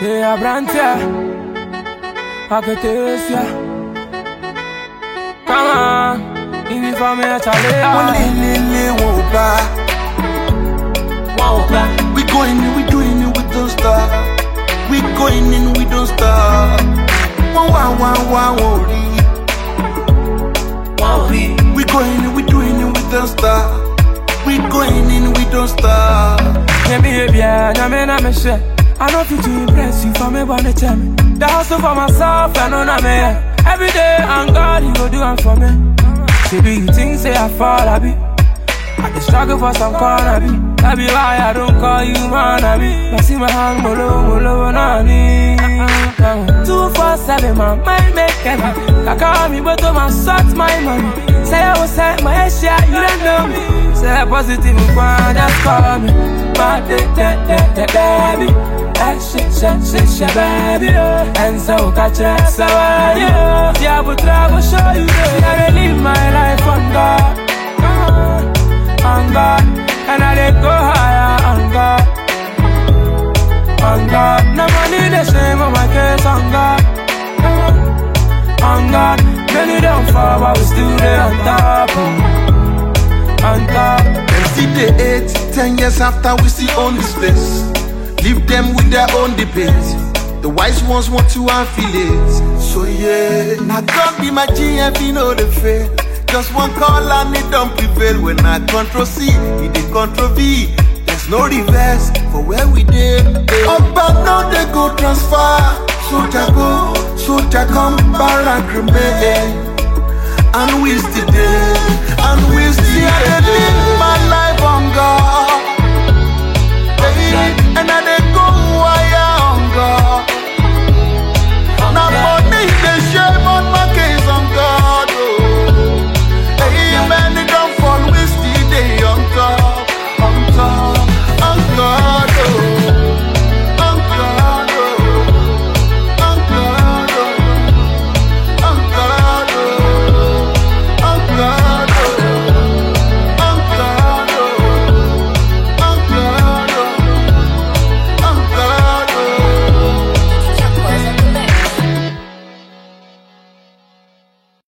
Yeah, Brantia, I could taste ya. Come on, if you for me, I tell you. We going in, we doing it, we don't stop. We going in, we don't stop. We going in, we doing it, we don't stop. We going in, we don't stop. I know fit to impress you for me, but they tell me the hustle for myself, I know not me. Every day, I'm God, you go do it for me. Baby, you think say I fall, I just struggle for some corner, that be why I don't call you man, I see my hand, molo, nani. 247, my mind make heavy. I call me, but my sort my money. Say I was set my head shot, you don't know me. Say positive, just call me. But baby. Shit, baby. And so catch it, so yeah, but I will show you that I live my life on God. On God. And I let go higher on God. On God. No money the same on my case on God. On God. Many don't fall, but we still there on top. On top. And see the 10 years after we see on this place. Leave them with their own debate. The wise ones want to affiliate. So yeah, now God be my GM, you know the fail. Just one call and it don't prevail. When I control C, it is control V. There's no reverse for where we did. Up and now they go transfer. So they come back remain. And we still there. And we still there. My life.